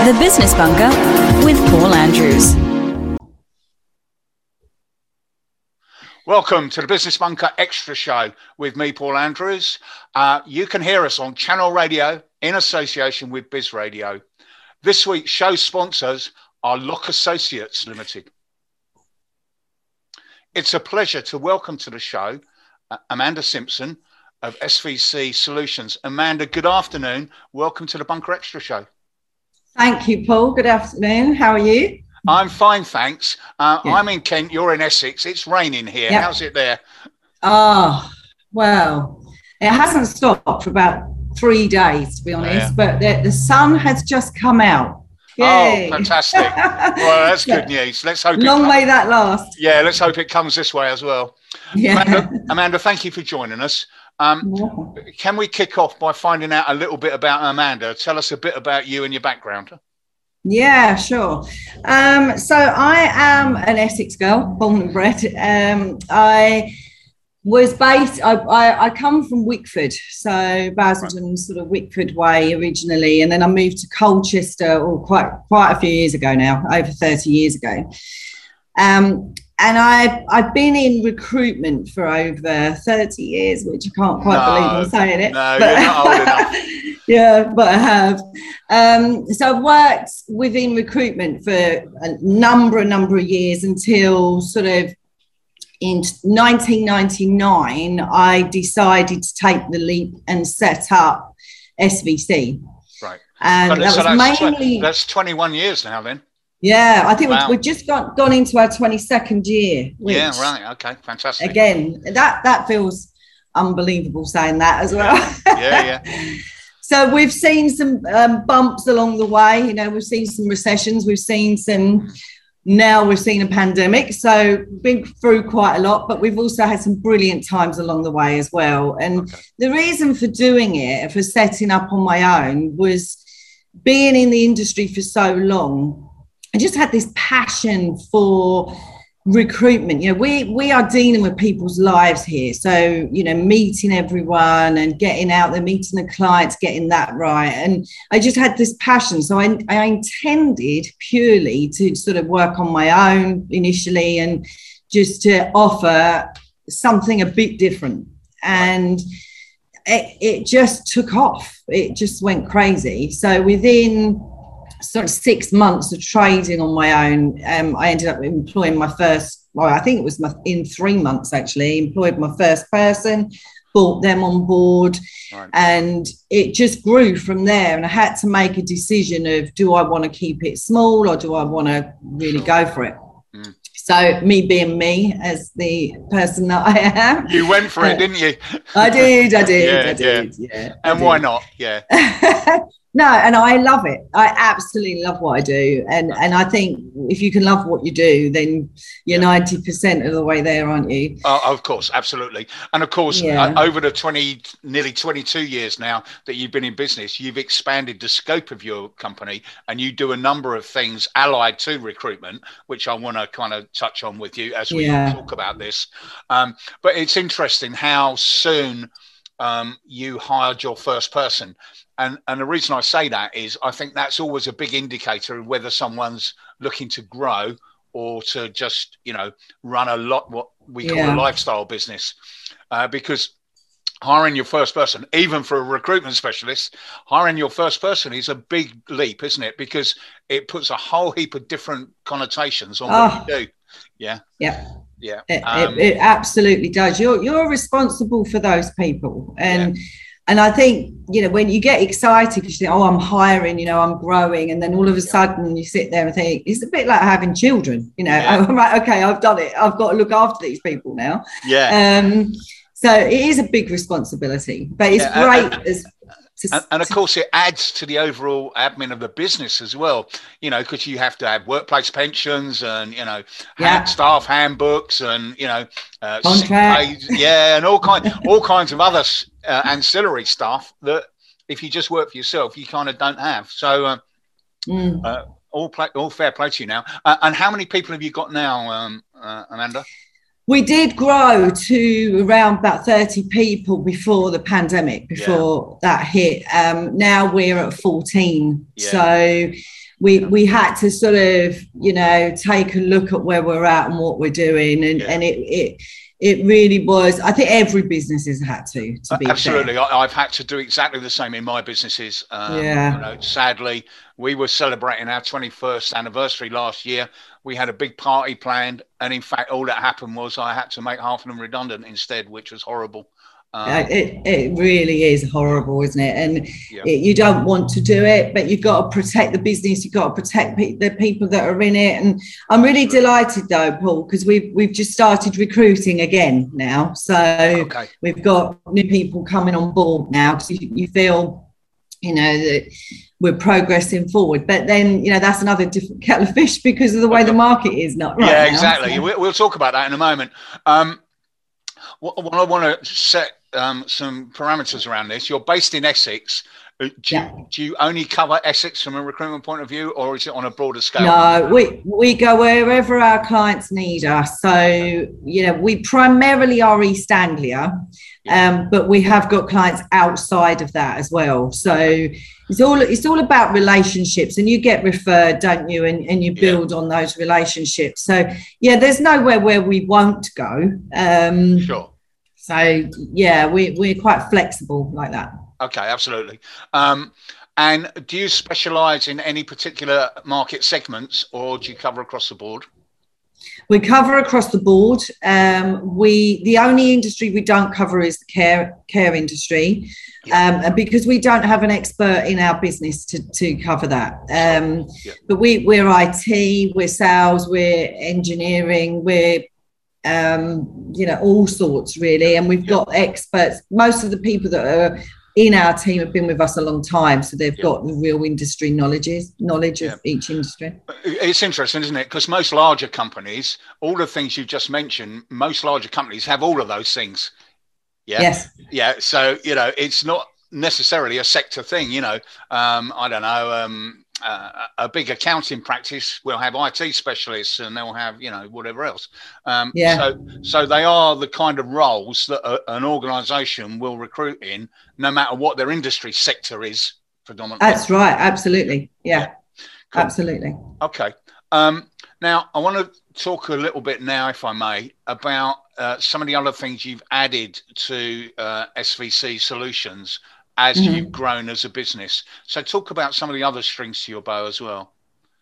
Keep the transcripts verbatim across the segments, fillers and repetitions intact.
The Business Bunker with Paul Andrews. Welcome to the Business Bunker Extra Show with me, Paul Andrews. Uh, you can hear us on Channel Radio in association with Biz Radio. This week's show sponsors are Lock Associates Limited. It's a pleasure to welcome to the show uh, Amanda Simpson of S V C Solutions. Amanda, good afternoon. Welcome to the Bunker Extra Show. Thank you, Paul. Good afternoon. How are you? I'm fine, thanks. Uh, yeah. I'm in Kent. You're in Essex. It's raining here. Yep. How's it there? Oh, well, it hasn't stopped for about three days, to be honest, yeah. but the, the sun has just come out. Yay. Oh, fantastic. Well, that's good news. Let's hope Long may that last. Yeah, let's hope it comes this way as well. Yeah. Amanda, Amanda, thank you for joining us. Um, yeah. Can we kick off by finding out a little bit about Amanda? Tell us a bit about you and your background. Yeah, sure. Um, so I am an Essex girl, born and bred. Um, I was based, I, I, I come from Wickford, so Basildon, sort of Wickford way originally, and then I moved to Colchester oh, quite quite a few years ago now, over thirty years ago. Um, and I've, I've been in recruitment for over thirty years, which I can't quite no, believe I'm saying it. No, but, you're not old enough. Yeah, but I have. Um, so I've worked within recruitment for a number, a number of years until sort of in nineteen ninety-nine, I decided to take the leap and set up S V C. Right. And so that so was that's, mainly... That's twenty-one years now then. Yeah, I think wow. we've, we've just got gone into our twenty-second year. Which, yeah, right. Okay, fantastic. Again, that, that feels unbelievable saying that as well. Yeah, yeah. So we've seen some um, bumps along the way. You know, we've seen some recessions. We've seen some, now we've seen a pandemic. So been through quite a lot, but we've also had some brilliant times along the way as well. And okay. the reason for doing it, for setting up on my own, was being in the industry for so long. I just had this passion for recruitment. You know, we we are dealing with people's lives here, so you know, meeting everyone and getting out there, meeting the clients, getting that right. And I just had this passion, so I, I intended purely to sort of work on my own initially and just to offer something a bit different. And it, it just took off. It just went crazy. So within sort of six months of trading on my own, um, I ended up employing my first, well, I think it was my, in three months actually, employed my first person, brought them on board, right. and it just grew from there. And I had to make a decision of, do I want to keep it small or do I want to really go for it? Mm. So me being me as the person that I am. You went for it, uh, didn't you? I did, I did, yeah, I did. Yeah. yeah and I why did. not? Yeah. No, and I love it. I absolutely love what I do. And and I think if you can love what you do, then you're yeah. ninety percent of the way there, aren't you? Oh, of course, absolutely. And of course, yeah. uh, over the twenty, nearly twenty-two years now that you've been in business, you've expanded the scope of your company and you do a number of things allied to recruitment, which I want to kind of touch on with you as we yeah. talk about this. Um, but it's interesting how soon um, you hired your first person. And, and the reason I say that is I think that's always a big indicator of whether someone's looking to grow or to just, you know, run a lot, what we call yeah. a lifestyle business. Uh, because hiring your first person, even for a recruitment specialist, hiring your first person is a big leap, isn't it? Because it puts a whole heap of different connotations on oh. what you do. Yeah. Yeah. Yeah. It, um, it, it absolutely does. You're, you're responsible for those people. And yeah. And I think, you know, when you get excited because you think, oh, I'm hiring, you know, I'm growing. And then all of a sudden you sit there and think, it's a bit like having children, you know, yeah. I'm like, okay, I've done it. I've got to look after these people now. Yeah. Um, so it is a big responsibility, but it's yeah, great. and, as to, and, and of course, it adds to the overall admin of the business as well, you know, because you have to have workplace pensions and, you know, yeah. hand, staff handbooks and, you know, uh, contract. yeah, and all, kind, all kinds of other Uh, ancillary stuff that if you just work for yourself, you kind of don't have. So uh, mm. uh, all play, all fair play to you now. Uh, and how many people have you got now, um, uh, Amanda? We did grow to around about thirty people before the pandemic, before yeah. that hit. Um, now we're at fourteen. Yeah. So we we had to sort of, you know, take a look at where we're at and what we're doing, and yeah. and it it it really was. I think every business has had to to be absolutely. fair. I, I've had to do exactly the same in my businesses. Um, yeah. You know, sadly, we were celebrating our twenty-first anniversary last year. We had a big party planned, and in fact, all that happened was I had to make half of them redundant instead, which was horrible. Um, it, it really is horrible, isn't it? And yeah. it, you don't want to do it, but you've got to protect the business. You've got to protect pe- the people that are in it. And I'm really delighted, though, Paul, because we've we've just started recruiting again now. So okay. we've got new people coming on board now, because you, you feel, you know, that we're progressing forward. But then, you know, that's another different kettle of fish because of the way the market is not right yeah, now, exactly. so. We'll talk about that in a moment. Um, what, what I want to set um, some parameters around this. You're based in Essex. Do you, yeah. do you only cover Essex from a recruitment point of view, or is it on a broader scale? No, we, we go wherever our clients need us. So, you know, we primarily are East Anglia, um, but we have got clients outside of that as well. So it's all it's all about relationships, and you get referred, don't you? And, and you build yeah. on those relationships. So, yeah, there's nowhere where we won't go. Um, sure. So, yeah, we, we're quite flexible like that. Okay, absolutely. Um, and do you specialise in any particular market segments, or do you cover across the board? We cover across the board. Um, we the only industry we don't cover is the care care industry, yeah. um, because we don't have an expert in our business to, to cover that. Um, yeah. But we we're I T, we're sales, we're engineering, we're um, you know, all sorts really, and we've yeah. got experts. Most of the people that are in our team have been with us a long time, so they've yeah. got the real industry knowledges, knowledge yeah. of each industry. It's interesting, isn't it? Because most larger companies, all the things you just mentioned, most larger companies have all of those things. Yeah. Yes. Yeah. So, you know, it's not necessarily a sector thing, you know. Um, I don't know. Um, uh, a big accounting practice will have I T specialists, and they'll have, you know, whatever else. Um, yeah. So, so they are the kind of roles that a, an organisation will recruit in, no matter what their industry sector is predominantly. That's right. Absolutely. Yeah. yeah. Cool. Absolutely. Okay. Um, now, I want to talk a little bit now, if I may, about uh, some of the other things you've added to uh, S V C Solutions as mm-hmm. you've grown as a business. So talk about some of the other strings to your bow as well.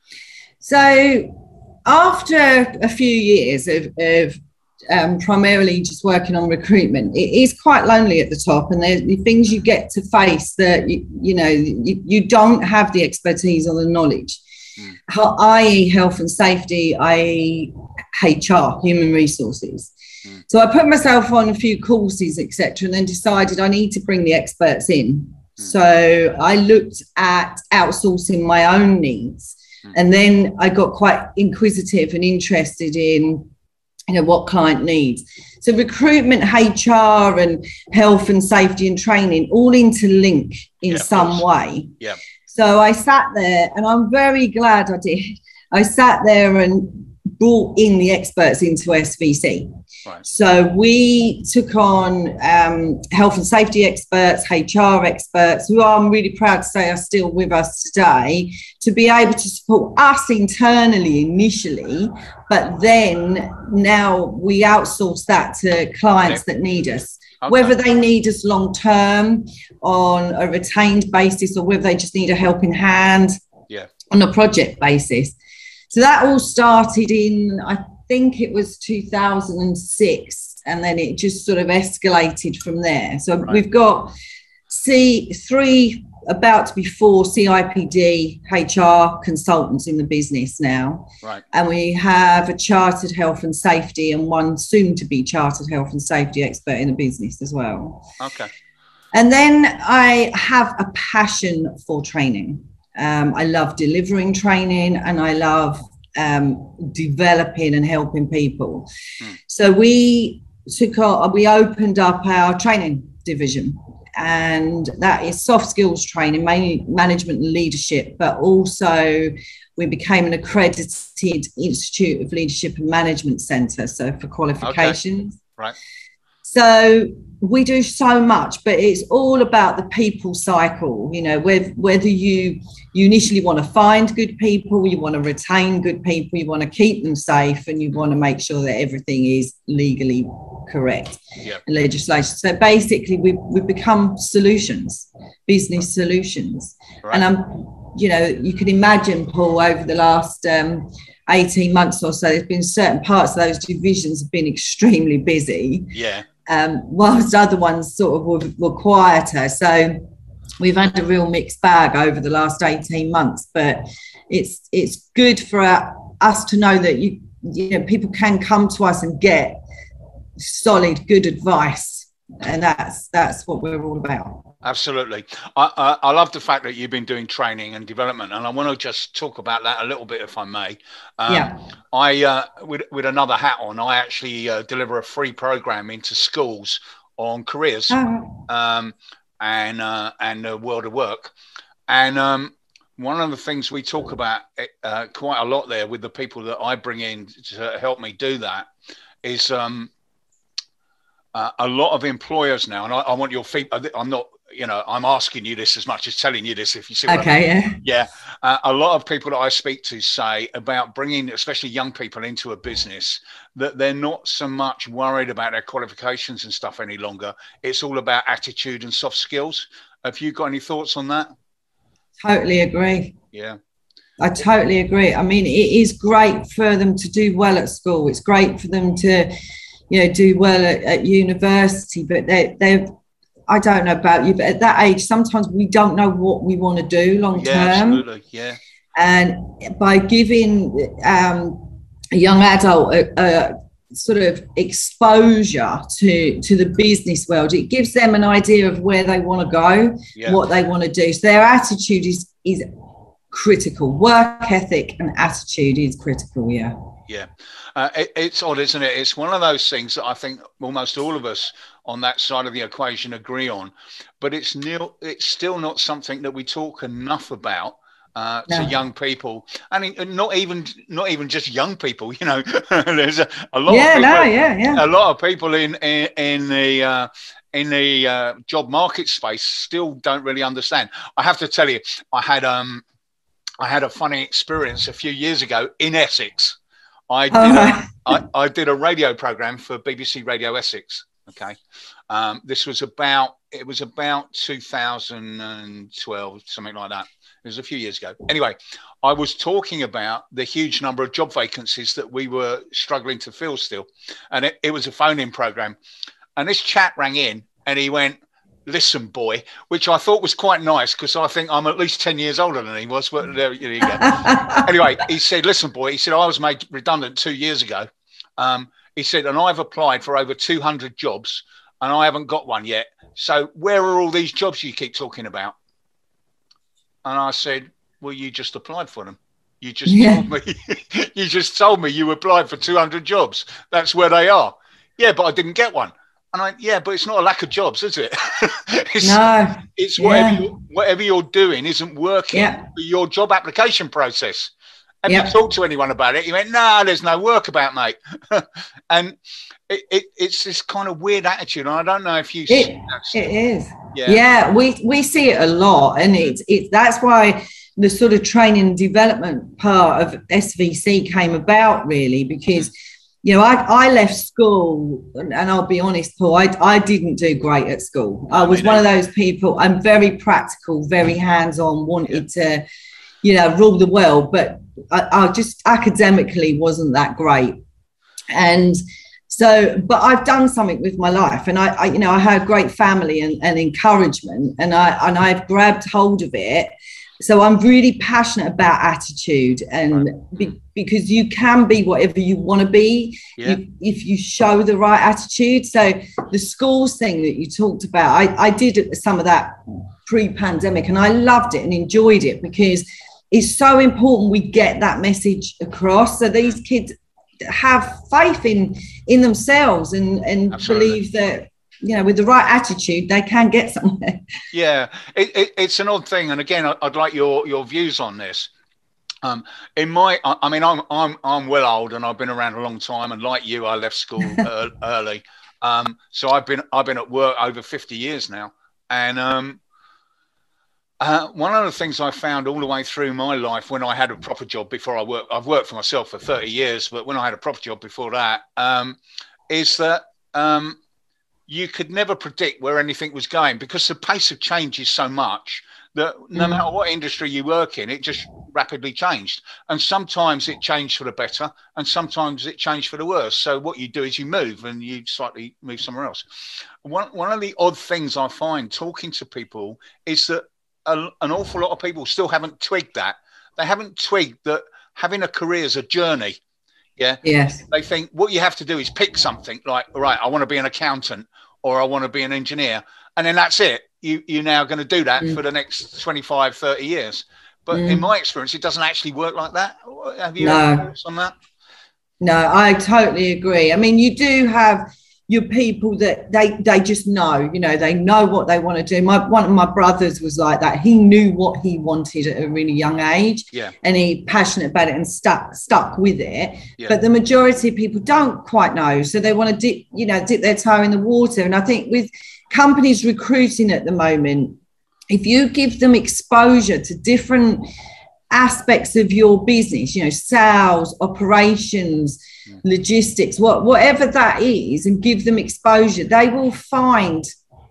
So after a few years of, of um, primarily just working on recruitment, it is quite lonely at the top, and there's the things you get to face that, you, you know, you, you don't have the expertise or the knowledge, mm. that is health and safety, that is H R, human resources. Mm. So I put myself on a few courses, et cetera, and then decided I need to bring the experts in. Mm. So I looked at outsourcing my own needs, mm. and then I got quite inquisitive and interested in, you know, what client needs. So recruitment, H R, and health and safety and training all interlink in yeah, some way. Yeah. So I sat there, and I'm very glad I did. I sat there and brought in the experts into S V C. Right. So we took on um, health and safety experts, H R experts, who I'm really proud to say are still with us today, to be able to support us internally initially, but then now we outsource that to clients okay. that need us. Okay. Whether they need us long term on a retained basis, or whether they just need a helping hand yeah. on a project basis. So that all started in, I think it was two thousand six, and then it just sort of escalated from there. So right. we've got C three, about to be four C I P D H R consultants in the business now. Right. And we have a chartered health and safety and one soon to be chartered health and safety expert in the business as well. Okay. And then I have a passion for training. Um, I love delivering training, and I love um, developing and helping people. Mm. So we took our, we opened up our training division, and that is soft skills training, mainly management and leadership, but also we became an accredited Institute of Leadership and Management Centre, so for qualifications. Okay. Right. So we do so much, but it's all about the people cycle, you know, whether, whether you, you initially want to find good people, you want to retain good people, you want to keep them safe, and you want to make sure that everything is legally correct. Yep. Legislation. So basically we we become solutions, business solutions. Right. And I'm, you know, you can imagine, Paul, over the last um, eighteen months or so, there's been certain parts of those divisions have been extremely busy. Yeah. Um, whilst other ones sort of were, were quieter. So we've had a real mixed bag over the last eighteen months, but it's it's good for uh, us to know that you you know people can come to us and get solid, good advice, and that's that's what we're all about. Absolutely. I, I, I love the fact that you've been doing training and development, and I want to just talk about that a little bit, if I may. Um, yeah. I, uh, with, with another hat on, I actually uh, deliver a free program into schools on careers oh. um, and uh, and the world of work. And um, one of the things we talk about uh, quite a lot there with the people that I bring in to help me do that is um, uh, a lot of employers now, and I, I want your feedback. I'm not. You know, I'm asking you this as much as telling you this, if you see what okay, I mean. Yeah. Yeah. Uh, a lot of people that I speak to say about bringing, especially young people, into a business, that they're not so much worried about their qualifications and stuff any longer. It's all about attitude and soft skills. Have you got any thoughts on that? Totally agree. Yeah. I totally agree. I mean, it is great for them to do well at school. It's great for them to, you know, do well at, at university, but they, they've, I don't know about you, but at that age, sometimes we don't know what we want to do long term. Yeah, absolutely. Yeah. And by giving um, a young adult a, a sort of exposure to, to the business world, it gives them an idea of where they want to go, yeah. what they want to do. So their attitude is is critical. Work ethic and attitude is critical. Yeah. Yeah. Uh, it, it's odd, isn't it? It's one of those things that I think almost all of us on that side of the equation agree on, but it's nil, it's still not something that we talk enough about uh, no. to young people. I mean, not even not even just young people. You know, there's a, a lot. Yeah, of people, no, yeah, yeah. A lot of people in in, in the uh, in the uh, job market space still don't really understand. I have to tell you, I had um I had a funny experience a few years ago in Essex. I did, oh, a, I, I did a radio program for B B C Radio Essex. Okay, um, this was about it was about two thousand twelve, something like that. It was a few years ago. Anyway, I was talking about the huge number of job vacancies that we were struggling to fill still, and it, it was a phone-in program. And this chap rang in, and he went, "Listen, boy," which I thought was quite nice because I think I'm at least ten years older than he was. But there, there you go. Anyway, he said, "Listen, boy," he said, "I was made redundant two years ago." Um, he said, "And I've applied for over two hundred jobs and I haven't got one yet. So where are all these jobs you keep talking about?" And I said, "Well, you just applied for them. You just yeah. told me, you just told me you applied for two hundred jobs. That's where they are." "Yeah, but I didn't get one." And I, yeah, but it's not a lack of jobs, is it? it's, no. It's whatever, yeah. you're, whatever you're doing isn't working yeah. for your job application process. Have yeah. you talked to anyone about it? He went, "No, nah, there's no work about, mate." And it, it, it's this kind of weird attitude. And I don't know if you it, see that. It is. Yeah. yeah, we, we see it a lot. And it's, it's that's why the sort of training and development part of S V C came about, really, because you know, I, I left school, and, and I'll be honest, Paul, I, I didn't do great at school. I was one of those people, I'm very practical, very hands-on, wanted to, you know, rule the world, but I, I just academically wasn't that great. And so, but I've done something with my life, and I, I you know, I had great family and, and encouragement, and, I, and I've grabbed hold of it. So I'm really passionate about attitude, and be, because you can be whatever you want to be yeah. if, if you show the right attitude. So the schools thing that you talked about, I, I did some of that pre-pandemic, and I loved it and enjoyed it because it's so important we get that message across. So these kids have faith in in themselves and, and believe that, you know, with the right attitude, they can get somewhere. Yeah, it, it, it's an odd thing. And again, I'd like your, your views on this. Um, in my, I mean, I'm, I'm, I'm well old and I've been around a long time. And like you, I left school early. Um, so I've been I've been at work over fifty years now, and um, uh, one of the things I found all the way through my life when I had a proper job before I worked, I've worked for myself for thirty years, but when I had a proper job before that, um, is that um, you could never predict where anything was going, because the pace of change is so much that no mm. matter what industry you work in, it just rapidly changed. And sometimes it changed for the better, and sometimes it changed for the worse. So what you do is you move and you slightly move somewhere else. One, one of the odd things I find talking to people is that a, an awful lot of people still haven't twigged that. They haven't twigged that having a career is a journey. Yeah. Yes. They think what you have to do is pick something like, all right, I want to be an accountant, or I want to be an engineer. And then that's it. You, you're now going to do that mm. for the next twenty-five, thirty years. But mm. in my experience, it doesn't actually work like that. Have you no. thoughts on that? No, I totally agree. I mean, you do have your people that they they just know, you know, they know what they want to do. My one of my brothers was like that. He knew what he wanted at a really young age, yeah, and he passionate about it and stuck stuck with it. Yeah. But the majority of people don't quite know, so they want to dip, you know, dip their toe in the water. And I think with companies recruiting at the moment, if you give them exposure to different aspects of your business, you know, sales, operations, mm. logistics, what, whatever that is, and give them exposure, they will find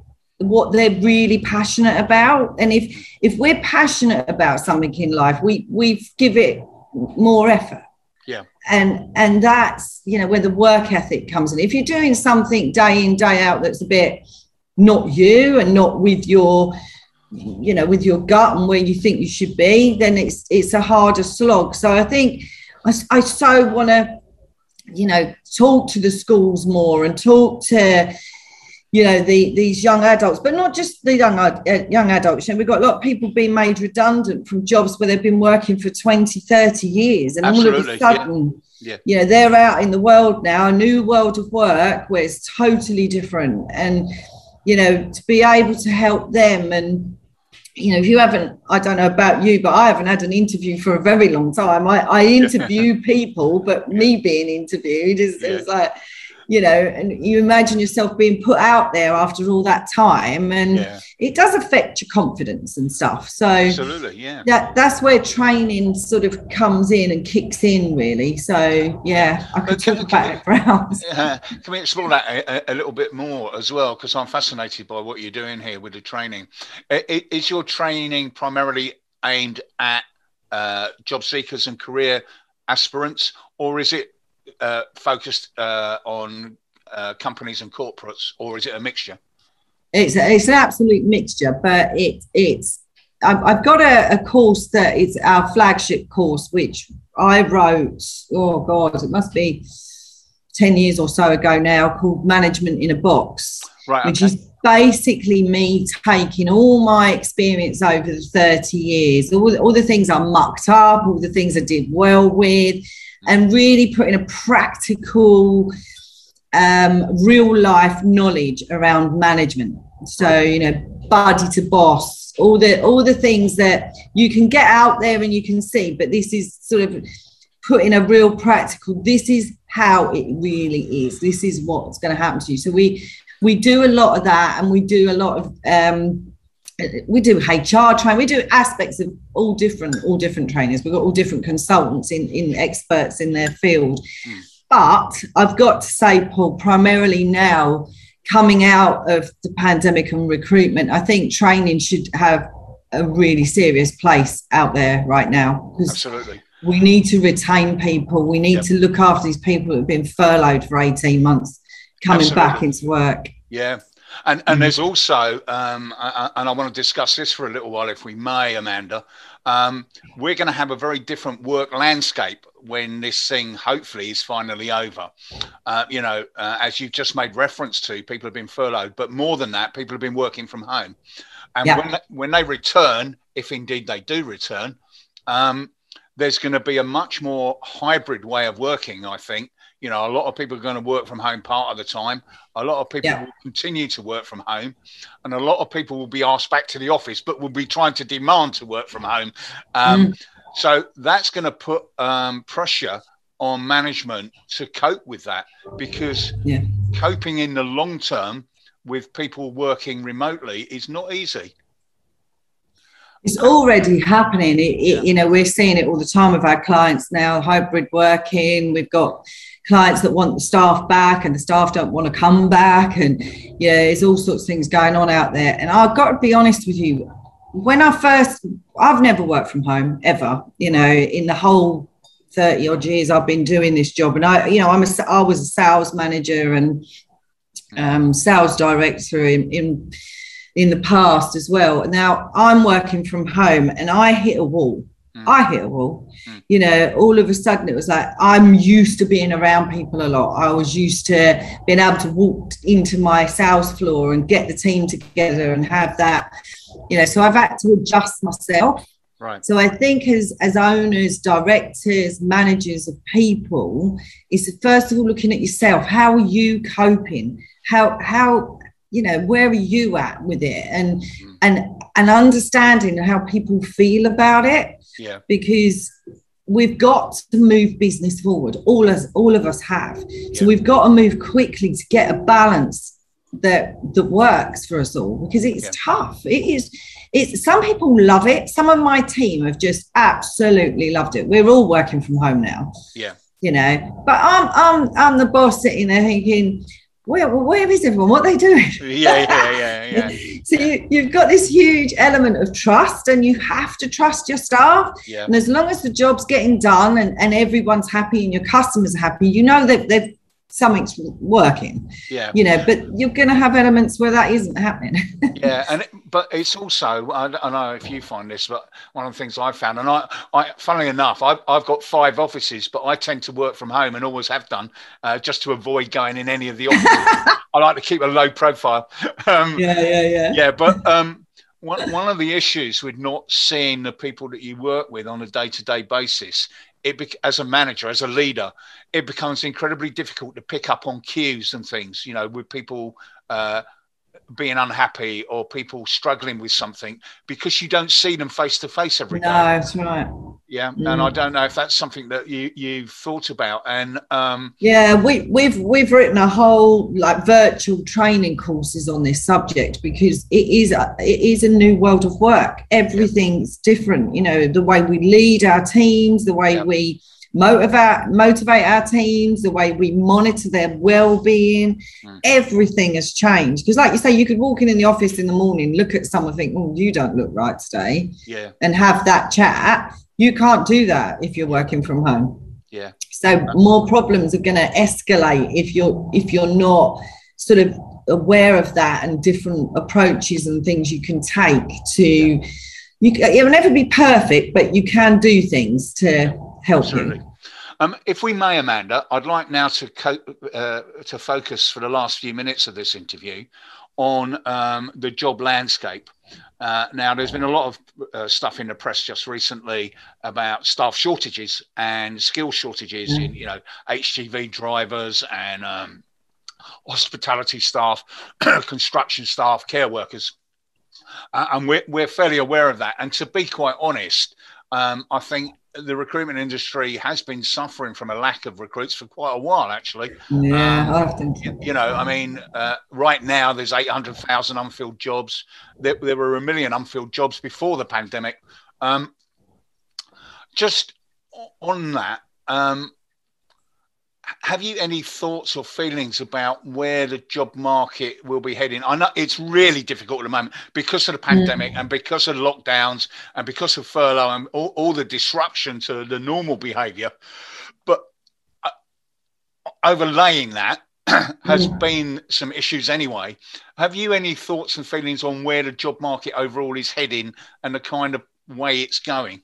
what they're really passionate about. And if if we're passionate about something in life, we we give it more effort. Yeah. And and that's, you know, where the work ethic comes in. If you're doing something day in, day out that's a bit not you and not with your, you know, with your gut and where you think you should be, then it's it's a harder slog. So I think I, I so want to, you know, talk to the schools more and talk to, you know, the these young adults, but not just the young uh, young adults. You know, we've got a lot of people being made redundant from jobs where they've been working for twenty, thirty years, and Absolutely, all of a sudden, yeah. Yeah. you know, they're out in the world now, a new world of work where it's totally different. And you know, to be able to help them. And you know, if you haven't, I don't know about you, but I haven't had an interview for a very long time. I, I interview people, but yeah. me being interviewed is yeah. like, you know, and you imagine yourself being put out there after all that time, and yeah. it does affect your confidence and stuff. So absolutely, yeah, that that's where training sort of comes in and kicks in, really. So yeah, I could can, talk can about we, it for hours. Uh, can we explore that a, a little bit more as well? Because I'm fascinated by what you're doing here with the training. Is your training primarily aimed at uh, job seekers and career aspirants, or is it Uh, focused uh, on uh, companies and corporates, or is it a mixture? It's a, it's an absolute mixture, but it it's I've, I've got a, a course that is our flagship course, which I wrote, oh God, it must be ten years or so ago now, called Management in a Box, right, which okay. is basically me taking all my experience over the thirty years, all, all the things I mucked up, all the things I did well with, and really putting a practical, um, real life knowledge around management. So, you know, buddy to boss, all the all the things that you can get out there and you can see, but this is sort of putting a real practical, this is how it really is. This is what's going to happen to you. So we we do a lot of that, and we do a lot of um, we do H R training, we do aspects of all different, all different trainers. We've got all different consultants in, in experts in their field. Mm. But I've got to say, Paul, primarily now coming out of the pandemic and recruitment, I think training should have a really serious place out there right now. Absolutely. We need to retain people. We need yep. to look after these people who have been furloughed for eighteen months, coming Absolutely. back into work. Yeah. And and there's also, um, I, and I want to discuss this for a little while, if we may, Amanda, um, we're going to have a very different work landscape when this thing hopefully is finally over. Uh, you know, uh, as you've just made reference to, people have been furloughed, but more than that, people have been working from home. And yeah. when, they, when they return, if indeed they do return, um, there's going to be a much more hybrid way of working, I think. You know, a lot of people are going to work from home part of the time. A lot of people yeah. will continue to work from home. And a lot of people will be asked back to the office, but will be trying to demand to work from home. Um, mm. So that's going to put um, pressure on management to cope with that, because, yeah. coping in the long term with people working remotely is not easy. It's already happening. It, it, Yeah. You know, we're seeing it all the time with our clients now, hybrid working. We've got clients that want the staff back and the staff don't want to come back. And yeah, there's all sorts of things going on out there. And I've got to be honest with you, when I first, I've never worked from home ever, you know, in the whole thirty odd years I've been doing this job. And I, you know, I'm a, I was a sales manager and um, sales director in, in in the past as well. Now I'm working from home and I hit a wall. Mm. I hit a wall. Mm. You know, all of a sudden it was like, I'm used to being around people a lot. I was used to being able to walk into my sales floor and get the team together and have that, you know, so I've had to adjust myself. Right. So I think as, as owners, directors, managers of people, it's first of all looking at yourself. How are you coping? How, how, you know, where are you at with it? And mm. and and understanding how people feel about it. Yeah. Because we've got to move business forward. All us, all of us have. Yeah. So we've got to move quickly to get a balance that that works for us all, because it's yeah. tough. It is. It's some people love it. Some of my team have just absolutely loved it. We're all working from home now. Yeah. You know, but I'm I'm I'm the boss sitting there thinking, Where, where is everyone? What are they doing? Yeah, yeah, yeah, yeah. So you, you've got this huge element of trust, and you have to trust your staff. Yeah. And as long as the job's getting done and, and everyone's happy and your customers are happy, you know that they've something's working. Yeah. You know, but you're going to have elements where that isn't happening. Yeah, and it, but it's also, I don't know if you find this, but one of the things I've found, and I, I funnily enough, I've, I've got five offices, but I tend to work from home and always have done, uh, just to avoid going in any of the offices. I like to keep a low profile. Um, yeah, yeah, yeah. Yeah, but um, one, one of the issues with not seeing the people that you work with on a day-to-day basis, it be, as a manager, as a leader, it becomes incredibly difficult to pick up on cues and things, you know, with people uh, being unhappy or people struggling with something, because you don't see them face to face every no, day. No, that's right. Yeah, mm. and I don't know if that's something that you you've thought about. And um, yeah, we we've we've written a whole like virtual training courses on this subject, because it is a, it is a new world of work. Everything's different. You know, the way we lead our teams, the way yeah. we motivate motivate our teams, the way we monitor their well-being, mm. everything has changed. Because like you say, you could walk in in the office in the morning, look at someone, think, oh, you don't look right today, yeah, and have that chat. You can't do that if you're working from home. Yeah. So more problems are going to escalate if you're if you're not sort of aware of that, and different approaches and things you can take to yeah. you it'll never be perfect, but you can do things to help Absolutely. you. Um, if we may, Amanda, I'd like now to co- uh, to focus for the last few minutes of this interview on um, the job landscape. Uh, now, there's been a lot of uh, stuff in the press just recently about staff shortages and skill shortages mm. in, you know, H G V drivers and um, hospitality staff, construction staff, care workers. Uh, and we're, we're fairly aware of that. And to be quite honest, um, I think the recruitment industry has been suffering from a lack of recruits for quite a while, actually. Yeah, um, I think so. You know, I mean, uh, right now there's eight hundred thousand unfilled jobs. There, there were a million unfilled jobs before the pandemic. Um, just on that, um, have you any thoughts or feelings about where the job market will be heading? I know it's really difficult at the moment because of the pandemic mm. and because of lockdowns and because of furlough and all, all the disruption to the normal behaviour. But uh, overlaying that has mm. been some issues anyway. Have you any thoughts and feelings on where the job market overall is heading and the kind of way it's going?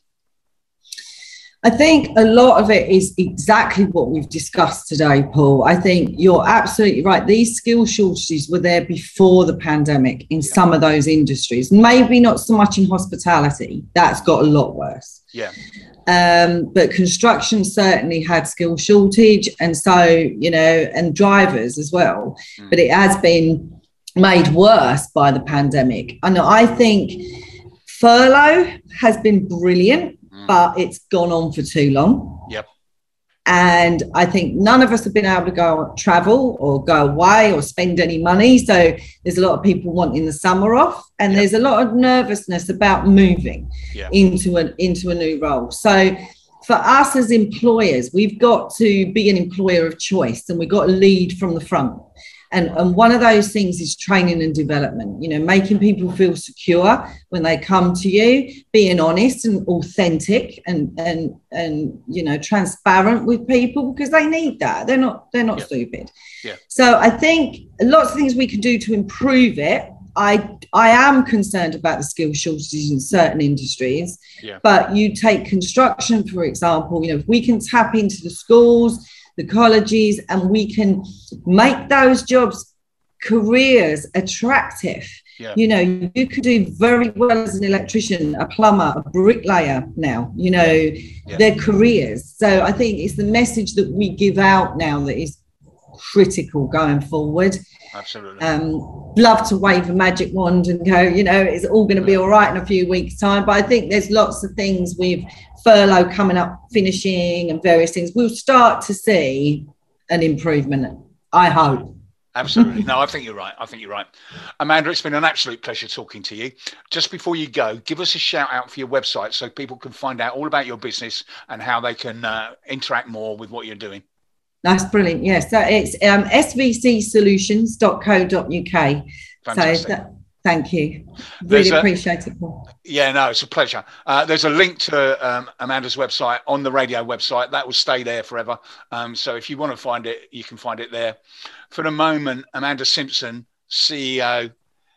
I think a lot of it is exactly what we've discussed today, Paul. I think you're absolutely right. These skill shortages were there before the pandemic in yeah. some of those industries. Maybe not so much in hospitality. That's got a lot worse. Yeah. Um, but construction certainly had skill shortage, and so, you know, and drivers as well. Mm. But it has been made worse by the pandemic. And I think furlough has been brilliant, but it's gone on for too long. Yep. And I think none of us have been able to go on travel or go away or spend any money. So there's a lot of people wanting the summer off, and yeah. there's a lot of nervousness about moving yeah. into an into a new role. So for us as employers, we've got to be an employer of choice, and we've got to lead from the front. And, and one of those things is training and development, you know, making people feel secure when they come to you, being honest and authentic and, and, and you know, transparent with people, because they need that. They're not, they're not yeah. stupid. Yeah. So I think lots of things we can do to improve it. I, I am concerned about the skill shortages in certain industries, yeah. but you take construction, for example, you know, if we can tap into the schools, the colleges, and we can make those jobs, careers attractive. Yeah. You know, you could do very well as an electrician, a plumber, a bricklayer now, you know, yeah. their careers. So I think it's the message that we give out now that is critical going forward. Absolutely. Um, love to wave a magic wand and go, you know, it's all going to be all right in a few weeks' time. But I think there's lots of things with furlough coming up, finishing and various things. We'll start to see an improvement, I hope. Absolutely. No, I think you're right. I think you're right. Amanda, it's been an absolute pleasure talking to you. Just before you go, give us a shout out for your website so people can find out all about your business and how they can uh, interact more with what you're doing. That's brilliant. Yes, so it's um, s v c solutions dot co dot u k. Fantastic. So that, thank you. Really a, appreciate it, Paul. Yeah, no, it's a pleasure. Uh, there's a link to um, Amanda's website on the radio website. That will stay there forever. Um, so if you want to find it, you can find it there. For the moment, Amanda Simpson, C E O of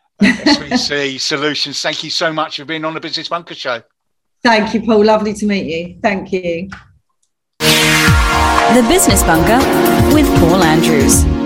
S V C Solutions, thank you so much for being on the Business Bunker Show. Thank you, Paul. Lovely to meet you. Thank you. The Business Bunker with Paul Andrews.